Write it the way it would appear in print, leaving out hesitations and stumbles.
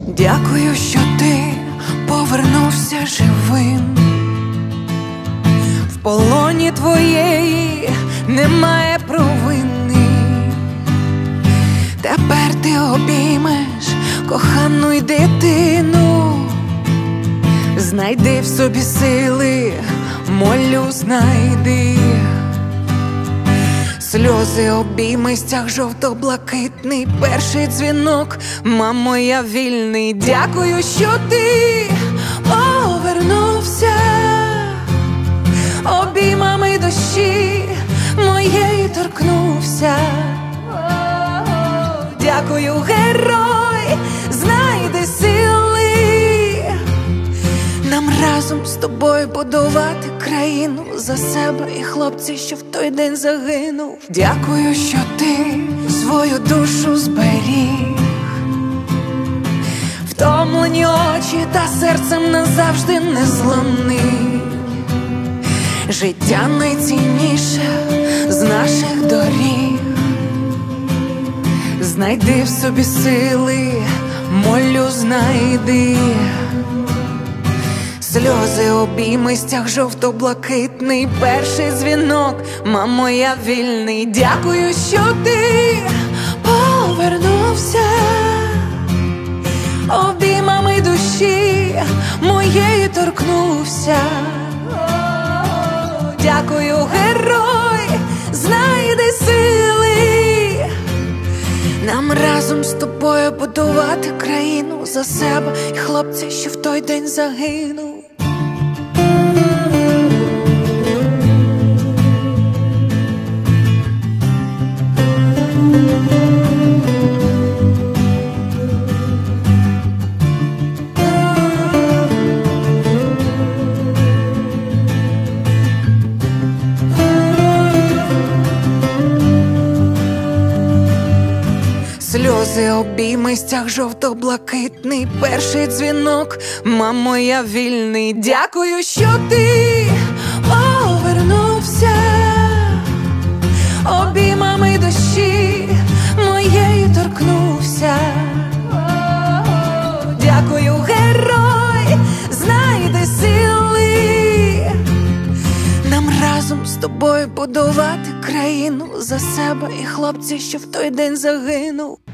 Дякую, що ти повернувся живим. В полоні твоєї немає провини. Тепер ти обіймеш кохану й дитину. Знайди в собі сили, молю, знайди. Сльози, обійми, стяг жовто-блакитний, перший дзвінок, мамо, я вільний. Дякую, що ти повернувся, обіймами душі моєї торкнувся. Дякую, герой, знайди сили нам разом з тобою будувати країну за себе і хлопця, що в той день загинув. Дякую, що ти свою душу зберіг. Втомлені очі та серцем назавжди незламний. Життя найцінніше з наших доріг. Знайди в собі сили, молю, знайди. Сльози, обійми, стяг жовто-блакитний, перший дзвінок, мамо, я вільний. Дякую, що ти повернувся, обіймами душі моєї торкнувся. Дякую, герой, знайди сили нам разом з тобою будувати країну за себе і хлопця, що в той день загинув. Сльози, обійми, стяг жовто-блакитний, перший дзвінок, мамо, я вільний. Дякую, що ти повернувся, обіймами душі моєї торкнувся. Дякую, герой, знайди сили нам разом з тобою будувати країну за себе і хлопця, що в той день загинув.